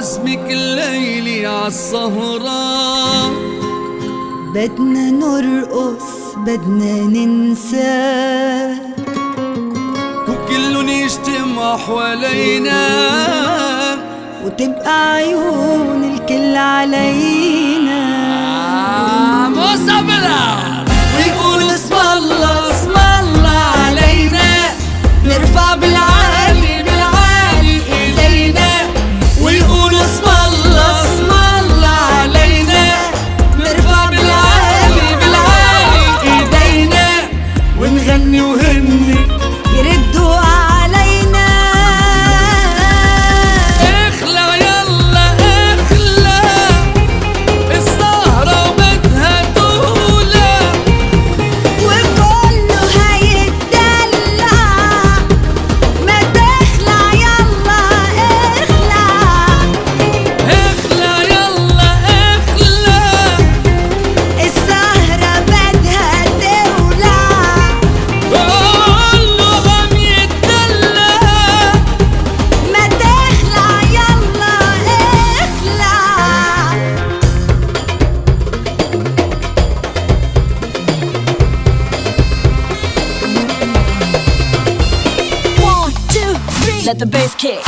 عزمك الليلي عالسهرة، بدنا نرقص بدنا ننسى، وكلن يجتمع حوالينا، وتبقى عيون الكل علينا. موسى بلال ويقول اسم الله اسم الله علينا، نرفع بالعالي بالعالي ايدينا، ويقول اسم الله اسم الله علينا، نرفع بالعالي بالعالي ايدينا، ونغني وهني يردوا علينا. اخلع يلا اخلع، السهرة وبدها تولع، وكله هيتدلع، ما تخلع يلا اخلع. اخلع يلا اخلع، السهرة بدها تولع، كله عم يتدلع، ما تخلع يلا اخلع. 1, 2, 3, let the bass kick.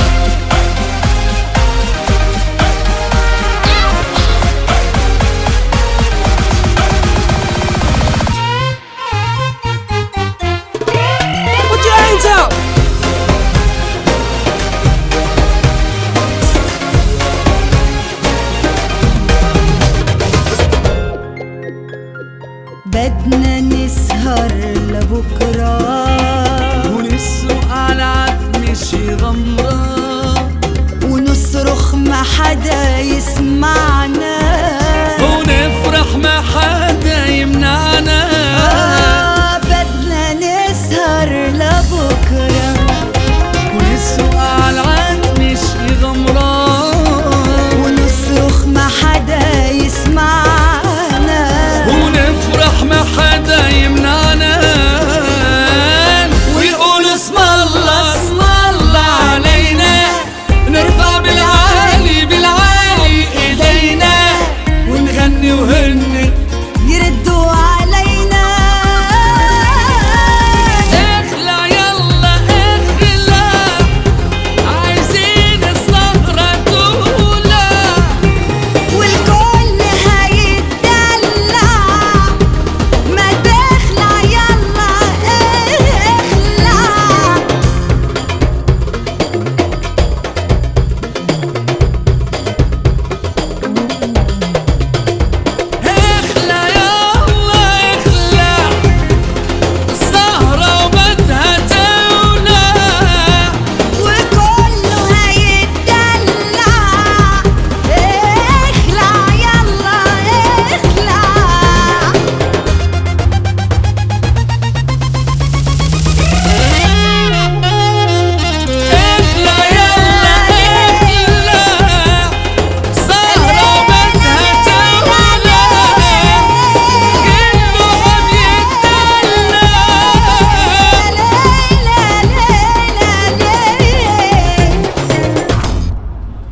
Put your hands up.